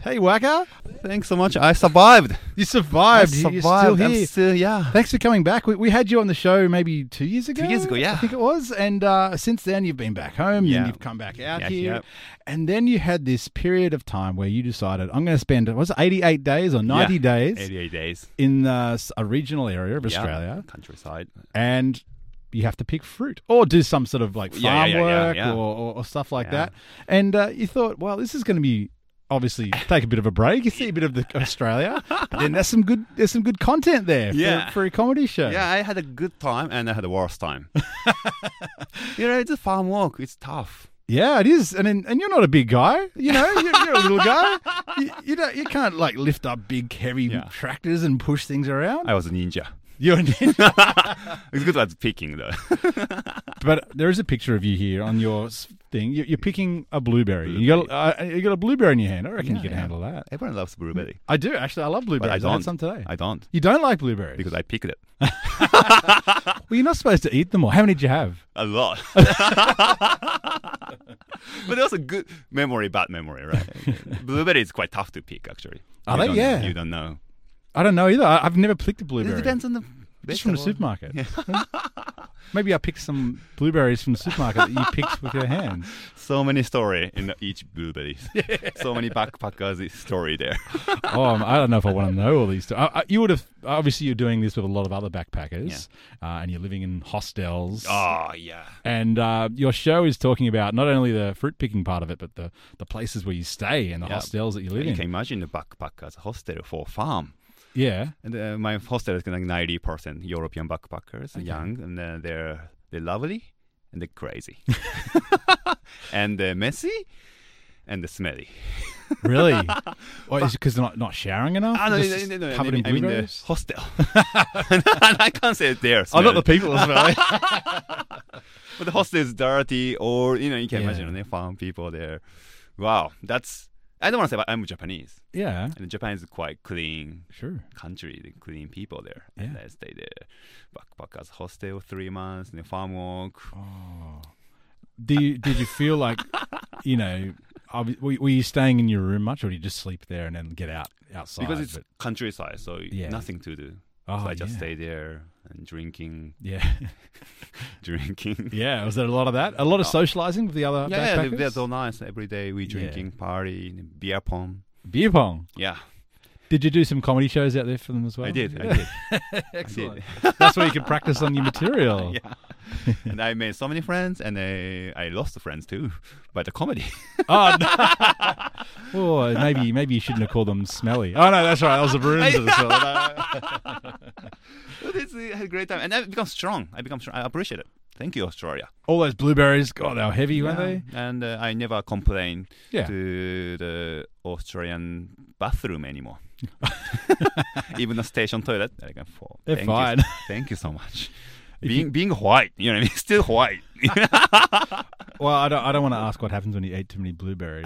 Hey, Waka. Thanks so much. I survived. You survived. You're still here. I'm still, yeah. Thanks for coming back. We had you on the show maybe 2 years ago. 2 years ago, yeah. I think it was. And since then, you've been back home and you've come back out here. Yeah. And then you had this period of time where you decided, I'm going to spend, was it 88 days or 90 days? 88 days. In a regional area of Australia. Countryside. And you have to pick fruit or do some sort of like farm work or stuff like that. And you thought, well, this is going to be obviously take a bit of a break. You see a bit of Australia, but then there's some good content there for a comedy show. Yeah, I had a good time and I had a worse time. It's a farm work. It's tough. Yeah, it is, and you're not a big guy. You're a little guy. You can't like lift up big heavy tractors and push things around. I was a ninja. You're a ninja. It's good at picking though. But there is a picture of you here on your thing. You're picking a blueberry. You got a blueberry in your hand. I reckon you can handle that. Everyone loves blueberry. I do actually. I love blueberries. But I had some today. I don't. You don't like blueberries because I picked it. Well, you're not supposed to eat them all. How many did you have? A lot. But also good memory, bad memory, right? Blueberry is quite tough to pick, actually. Are they? Yeah. You don't know. I don't know either. I've never picked a blueberry. It depends on the just from the supermarket. Yeah. Maybe I picked some blueberries from the supermarket that you picked with your hands. So many story in each blueberry. So many backpackers story there. I don't know if I want to know all these. You would have obviously you're doing this with a lot of other backpackers, and you're living in hostels. Oh yeah. And your show is talking about not only the fruit picking part of it, but the places where you stay and the hostels that you live in. You can imagine the backpackers hostel for farm. Yeah, and my hostel is like 90% European backpackers, young, and they're lovely and they're crazy, and they're messy and they're smelly. Really? Or is it because they're not showering enough? No, covered in blueberries? I mean the hostel. I can't say they're smelly. Not the people as well. But the hostel is dirty, or you can imagine they farm people there. Wow, I don't want to say, but I'm Japanese. Yeah. And Japan is quite clean country, clean people there. Yeah. And I stayed there. Backpackers hostel 3 months, and farm work. Oh. Did you feel like, were you staying in your room much, or did you just sleep there and then get outside? Because it's countryside, so nothing to do. So I just stay there and drinking. Yeah. Drinking. Yeah, was there a lot of that? A lot of socializing with the other backpackers? Yeah, they're so nice. Every day we drinking, party, beer pong. Beer pong? Yeah. Did you do some comedy shows out there for them as well? I did. Excellent. That's where you can practice on your material. Yeah. And I made so many friends, and I lost friends too by the comedy. Oh, no. Oh, maybe you shouldn't have called them smelly. Oh, no, that's right. That was the Bruins as well. I had a great time. And I become strong. I appreciate it. Thank you, Australia. All those blueberries, God, they were heavy, weren't they? And I never complain to the Australian bathroom anymore. Even the station toilet. They're fine. Thank you so much. Being white, you know what I mean? Still white. Well, I don't want to ask what happens when you eat too many blueberries.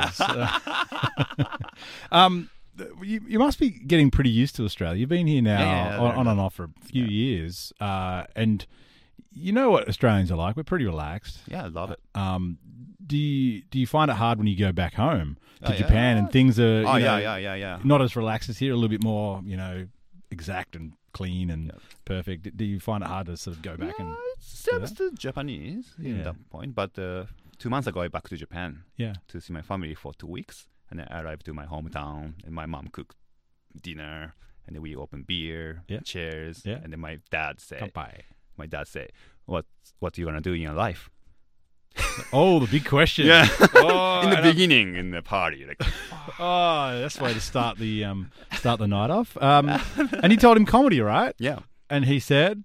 You must be getting pretty used to Australia. You've been here now on and off for a few years, and you know what Australians are like. We're pretty relaxed. Yeah, I love it. Do you find it hard when you go back home to Japan and things are not as relaxed as here, a little bit more exact and clean and perfect? Do you find it hard to sort of go back and? It's still Japanese in that point, but 2 months ago I back to Japan to see my family for 2 weeks, and then I arrived to my hometown, and my mom cooked dinner, and then we opened beer, chairs, and then my dad said, "What are you gonna do in your life?" Oh, the big question. Yeah. In the beginning, in the party. That's the way to start the night off. And you told him comedy, right? Yeah. And he said?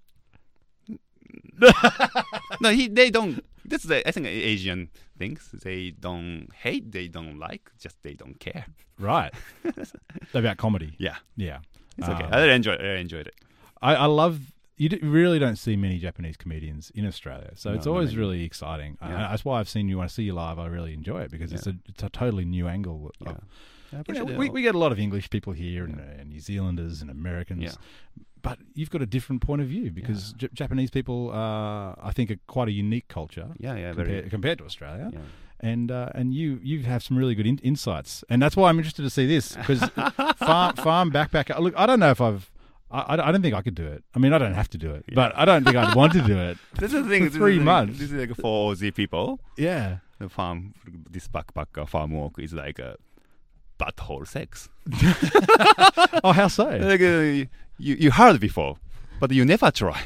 No, they don't. That's I think Asian things. They don't hate, they don't like, just they don't care. Right. About comedy. Yeah. Yeah. It's okay. I enjoyed it. I love... You really don't see many Japanese comedians in Australia, so it's always really exciting. That's why I've seen you. When I see you live, I really enjoy it because it's a totally new angle. We get a lot of English people here and New Zealanders and Americans, but you've got a different point of view because Japanese people, I think, are quite a unique culture. Yeah, compared to Australia. and you have some really good insights, and that's why I'm interested to see this, because farm backpacker. Look, I don't know if I don't think I could do it. I mean, I don't have to do it, but I don't think I'd want to do it. This is the thing. For 3 months. This is like for Aussie people. Yeah. This backpacker farm walk is like a butthole sex. Oh, how so? Like you heard before, but you never try.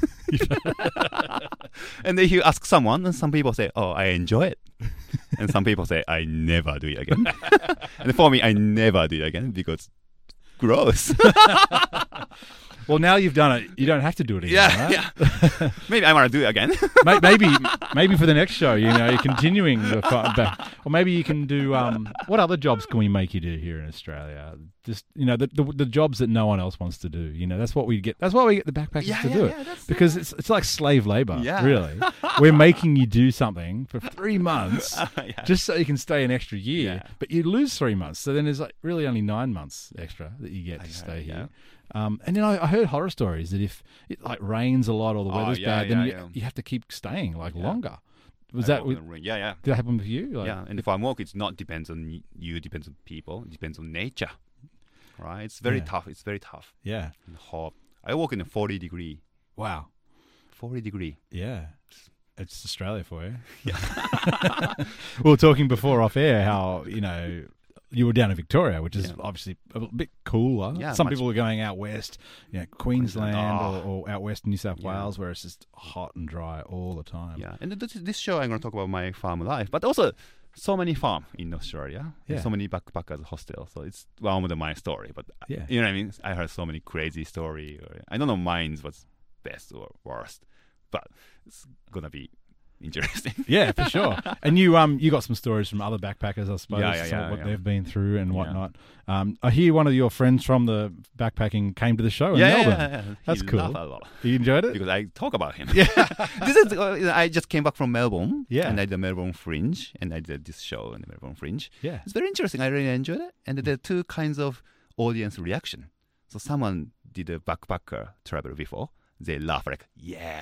And then you ask someone, and some people say, "Oh, I enjoy it," and some people say, "I never do it again." And for me, I never do it again because gross. Well, now you've done it, you don't have to do it again. Yeah. Maybe I want to do it again. maybe for the next show, you're continuing the back, or maybe you can do. What other jobs can we make you do here in Australia? Just the jobs that no one else wants to do. That's what we get. That's why we get the backpackers to do it, because it's like slave labor. Yeah. Really, we're making you do something for 3 months just so you can stay an extra year, but you lose 3 months. So then there's like really only 9 months extra that you get to stay here. And then I heard horror stories that if it like rains a lot or the weather's bad, then you have to keep staying longer. Was that? Did that happen with you? And if I walk, it's not depends on you, depends on people, it depends on nature. Right? It's very tough. It's very tough. Yeah. And hot. I walk in a 40-degree. Wow. 40-degree. Yeah. It's Australia for you. Yeah. We were talking before off air how, you were down in Victoria, which is obviously a bit cooler. Yeah, some people are going out west, Queensland or out west in New South Wales, where it's just hot and dry all the time. Yeah, and this show I'm going to talk about my farm life, but also so many farm in Australia, so many backpackers hostels. So it's one of my story, but you know what I mean? I heard so many crazy story. I don't know mine's was best or worst, but it's going to be interesting. Yeah, for sure. And you got some stories from other backpackers, I suppose, what they've been through and whatnot. I hear one of your friends from the backpacking came to the show in Melbourne. Yeah. That's cool. Laughed a lot. You enjoyed it? Because I talk about him. Yeah. This is I just came back from Melbourne. Yeah. And I did the Melbourne Fringe, and I did this show in the Melbourne Fringe. Yeah. It's very interesting. I really enjoyed it. And there are two kinds of audience reaction. So someone did a backpacker travel before. They laugh like, yeah,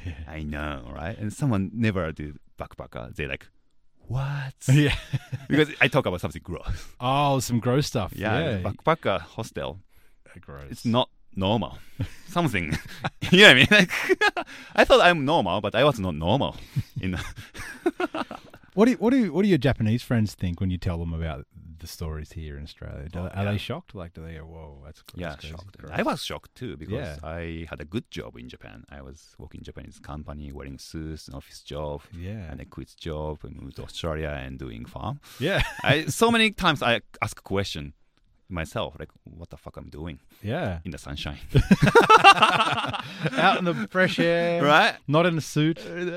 I know, right? And someone never did backpacker. They like, what? Yeah. Because I talk about something gross. Oh, some gross stuff. Yeah. Backpacker hostel. Gross. It's not normal. Something. You know what I mean? Like, I thought I'm normal, but I was not normal. What do your Japanese friends think when you tell them about the stories here in Australia? Are they shocked? Like, do they go, whoa, that's shocked. I was shocked too, because I had a good job in Japan. I was working in Japanese company, wearing suits, an office job, and I quit job and moved to Australia and doing farm. Yeah. So many times I ask a question myself, like, what the fuck I'm doing? Yeah. In the sunshine. Out in the fresh air. Right? Not in a suit.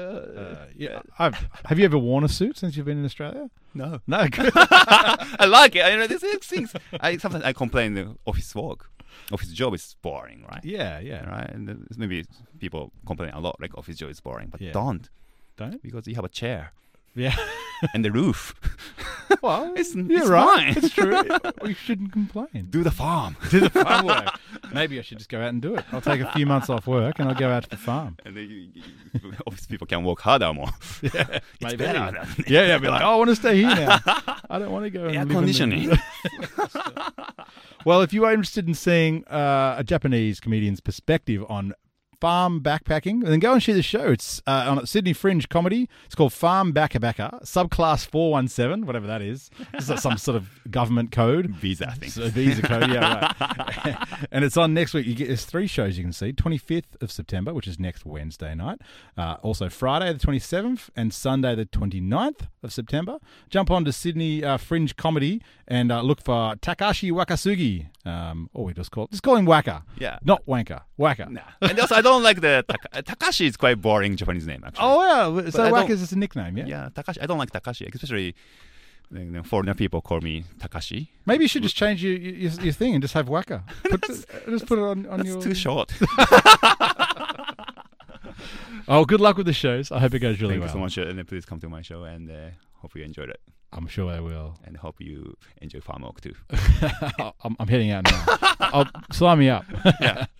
Have you ever worn a suit since you've been in Australia? No. Good. I like it. These things. Sometimes I complain the office work. Office job is boring, right? Yeah. Right? And maybe people complain a lot, like office job is boring, but don't. Because you have a chair. Yeah. And the roof. Well, it's right. fine. It's true. We shouldn't complain. Do the farm. Do the farm work. Maybe I should just go out and do it. I'll take a few months off work and I'll go out to the farm. And then office people can work harder more. Yeah, it's better. Yeah. Be like, I want to stay here now. I don't want to go. Air conditioning. Well, if you are interested in seeing a Japanese comedian's perspective on farm backpacking, then go and see the show. It's on Sydney Fringe Comedy. It's called Farm Backpacker, subclass 417, whatever that is. It's like some sort of government code. Visa, I think. So visa code, yeah, right. And it's on next week. There's 3 shows you can see. 25th of September, which is next Wednesday night. Also Friday the 27th and Sunday the 29th of September. Jump on to Sydney Fringe Comedy and look for Takashi Wakasugi. We just call him Waka. Yeah. Not Wanker. Waka. Nah. And also, I don't like the Takashi is quite boring Japanese name, actually. Oh, yeah. So Waka is just a nickname, yeah? Yeah, Takashi. I don't like Takashi, especially foreigner people call me Takashi. Maybe you should just change your thing and just have Waka. Just put it on your... That's too short. Oh, good luck with the shows. I hope it goes really well. Thank you so much. And please come to my show, and hope you enjoyed it. I'm sure I will. And hope you enjoy farm walk too. I'm heading out now. Sign me up. Yeah.